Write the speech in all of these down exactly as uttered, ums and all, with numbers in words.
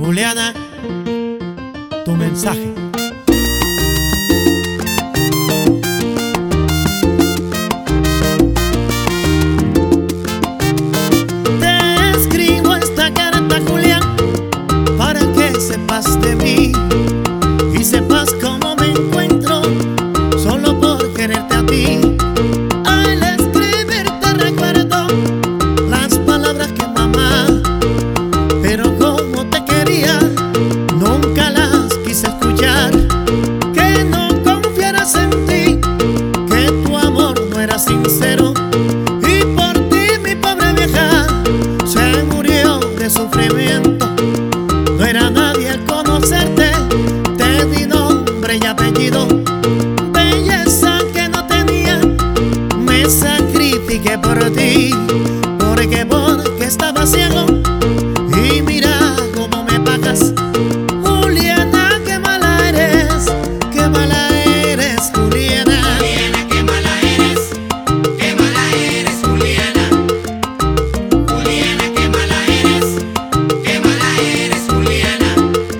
Juliana, tu mensaje. Te escribo esta carta, Julián, para que sepas de mí y sepas cómo me encuentro, solo por quererte a ti. Al escribirte recuerdo las palabras que mamá, pero como te quería, nunca las quise escuchar. Que no confiaras en ti, que tu amor no era sincero, y por ti mi pobre vieja se murió de sufrimiento. No era nadie al conocerte, te di nombre y apellido, belleza que no tenía, me sacrifiqué por ti, porque porque estaba ciego. Y mira cómo me pagas, Juliana, qué mala eres, qué mala eres, Juliana. Juliana, qué mala eres, qué mala eres, Juliana. Juliana, qué mala eres, qué mala eres, Juliana.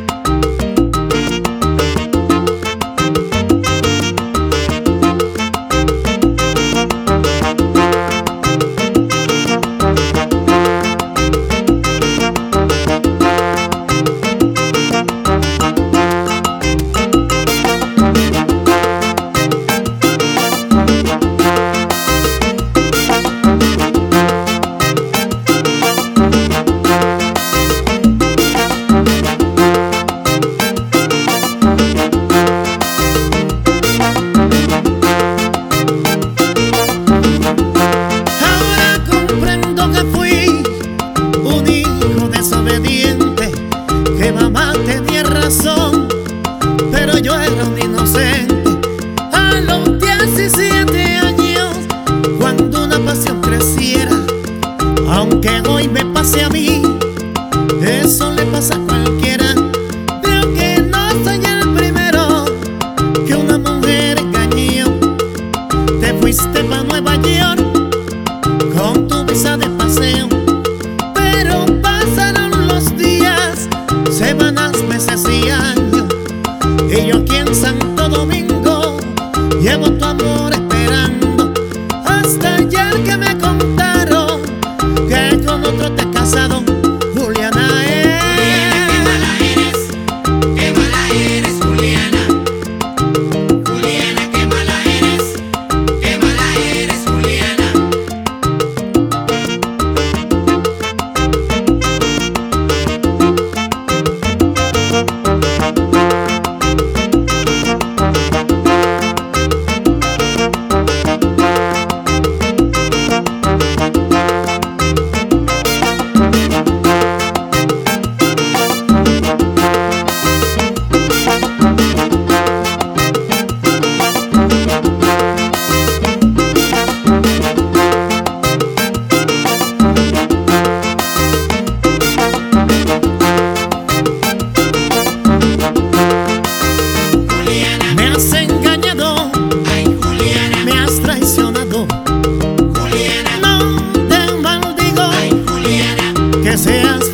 Ahora comprendo que fui un hijo desobediente, que mamá tenía razón, pero yo era un inocente. A los diecisiete años, cuando una pasión creciera, aunque hoy me pase a mí, eso le pasa a cualquiera. Veo que no soy el primero que una mujer engañó. Te fuiste pa' Nueva York con tu visa de paseo, pero pasaron los días, semanas, meses y años, y yo aquí en Santo Domingo llevo tu amor esperando, hasta ayer que me contaron que con otro te has casado, Juliana. Juliana, qué eh. mala eres, qué mala eres, Juliana. Juliana, qué mala eres, qué mala eres, Juliana. Juliana, Me has engañado, ay, Juliana, me has traicionado, Juliana, no te maldigo ay, Juliana. que seas